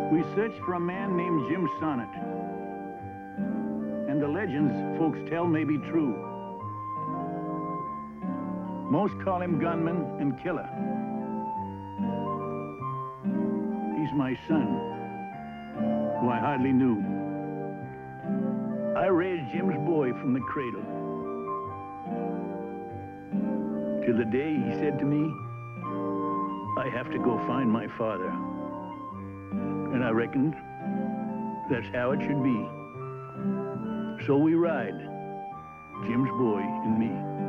We searched for a man named Jim Sonnet. And the legends folks tell may be true. Most call him gunman and killer. He's my son, who I hardly knew. I raised Jim's boy from the cradle. Till the day he said to me, I have to go find my father. And I reckoned that's how it should be. So we ride, Jim's boy and me.